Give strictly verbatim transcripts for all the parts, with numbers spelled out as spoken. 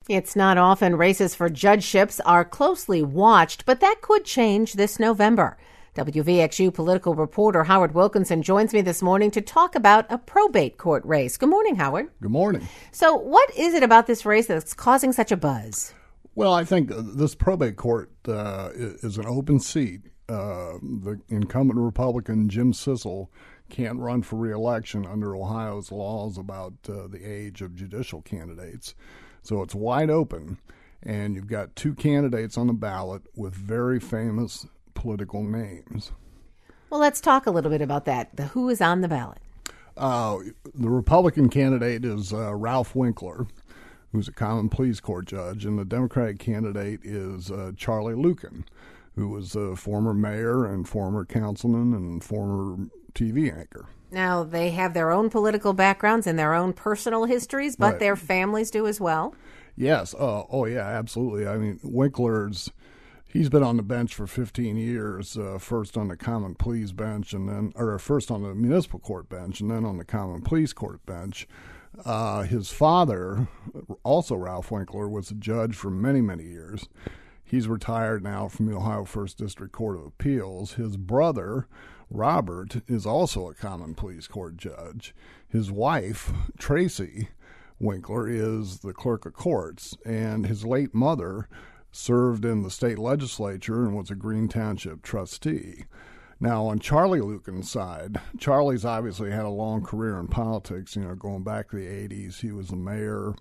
It's not often races for judgeships are closely watched, but that could change this November. W V X U political reporter Howard Wilkinson joins me this morning to talk about a probate court race. Good morning, Howard. Good morning. So what is it about this race that's causing such a buzz? Well, I think this probate court uh, is an open seat. Uh, the incumbent Republican Jim Sissel can't run for re-election under Ohio's laws about uh, the age of judicial candidates. So it's wide open, and you've got two candidates on the ballot with very famous political names. Well, let's talk a little bit about that. The who is on the ballot? Uh, the Republican candidate is uh, Ralph Winkler, who's a common pleas court judge, and the Democratic candidate is uh, Charlie Luken, who was a former mayor and former councilman and former T V anchor. Now, they have their own political backgrounds and their own personal histories, but Right. their families do as well. Yes. Uh, oh, yeah, absolutely. I mean, Winkler's, he's been on the bench for fifteen years, uh, first on the common pleas bench, and then, or first on the municipal court bench, and then on the common pleas court bench. Uh, his father, also Ralph Winkler, was a judge for many, many years. He's retired now from the Ohio First District Court of Appeals. His brother, Robert, is also a common pleas court judge. His wife, Tracy Winkler, is the clerk of courts, and his late mother served in the state legislature and was a Green Township trustee. Now, on Charlie Luken's side, Charlie's obviously had a long career in politics, you know, going back to the eighties. He was the mayor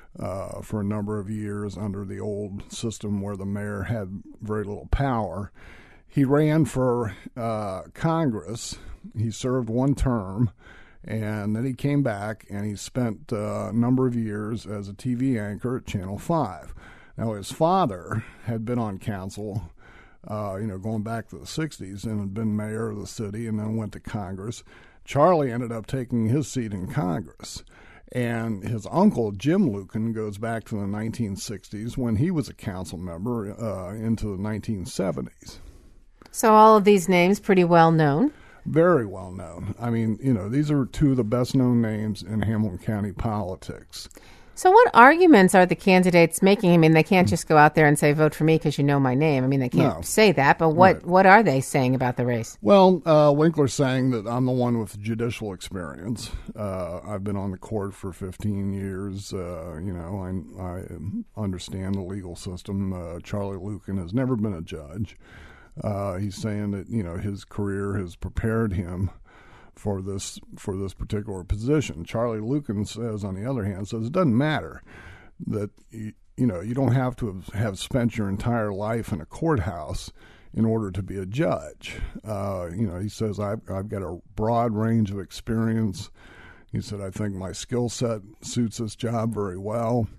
uh, for a number of years under the old system where the mayor had very little power. He ran for uh, Congress. He served one term, and then he came back, and he spent uh, a number of years as a T V anchor at Channel five. Now, his father had been on council, uh, you know, going back to the sixties, and had been mayor of the city and then went to Congress. Charlie ended up taking his seat in Congress. And his uncle, Jim Luken, goes back to the nineteen sixties when he was a council member uh, into the nineteen seventies. So all of these names pretty well known. Very well known. I mean, you know, these are two of the best known names in Hamilton County politics. So what arguments are the candidates making? I mean, they can't just go out there and say, vote for me because you know my name. I mean, they can't No. say that, but what, Right. what are they saying about the race? Well, uh, Winkler's saying that I'm the one with judicial experience. Uh, I've been on the court for fifteen years. Uh, you know, I, I understand the legal system. Uh, Charlie Luken has never been a judge. Uh, he's saying that, you know, his career has prepared him for this for this particular position. Charlie Luken says, on the other hand, says it doesn't matter that, you, you know, you don't have to have, have spent your entire life in a courthouse in order to be a judge. Uh, you know, he says, I've, I've got a broad range of experience. He said, I think my skill set suits this job very well.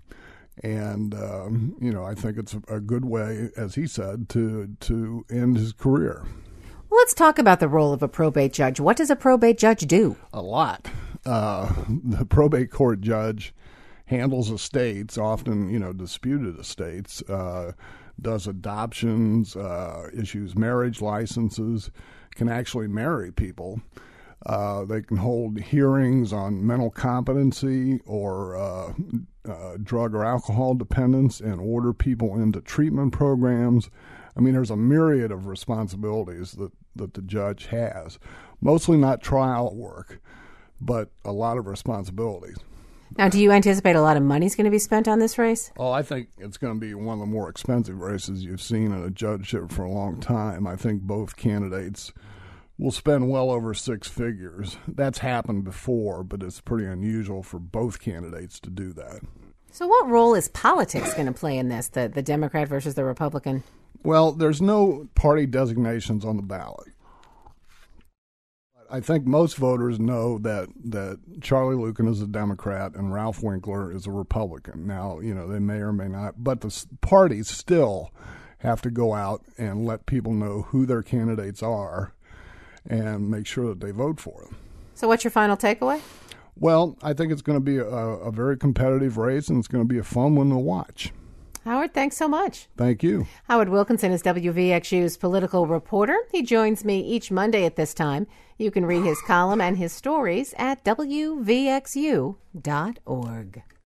And, um, you know, I think it's a, a good way, as he said, to to end his career. Well, let's talk about the role of a probate judge. What does a probate judge do? A lot. Uh, the probate court judge handles estates, often, you know, disputed estates, uh, does adoptions, uh, issues marriage licenses, can actually marry people. Uh, they can hold hearings on mental competency or uh, uh, drug or alcohol dependence and order people into treatment programs. I mean, there's a myriad of responsibilities that, that the judge has, mostly not trial work, but a lot of responsibilities. Now, do you anticipate a lot of money is going to be spent on this race? Oh, I think it's going to be one of the more expensive races you've seen in a judgeship for a long time. I think both candidates will spend well over six figures. That's happened before, but it's pretty unusual for both candidates to do that. So what role is politics going to play in this, the, the Democrat versus the Republican? Well, there's no party designations on the ballot. I think most voters know that, that Charlie Luken is a Democrat and Ralph Winkler is a Republican. Now, you know, they may or may not, but the parties still have to go out and let people know who their candidates are and make sure that they vote for them. So what's your final takeaway? Well, I think it's going to be a, a very competitive race, and it's going to be a fun one to watch. Howard, thanks so much. Thank you. Howard Wilkinson is W V X U's political reporter. He joins me each Monday at this time. You can read his column and his stories at W V X U dot org.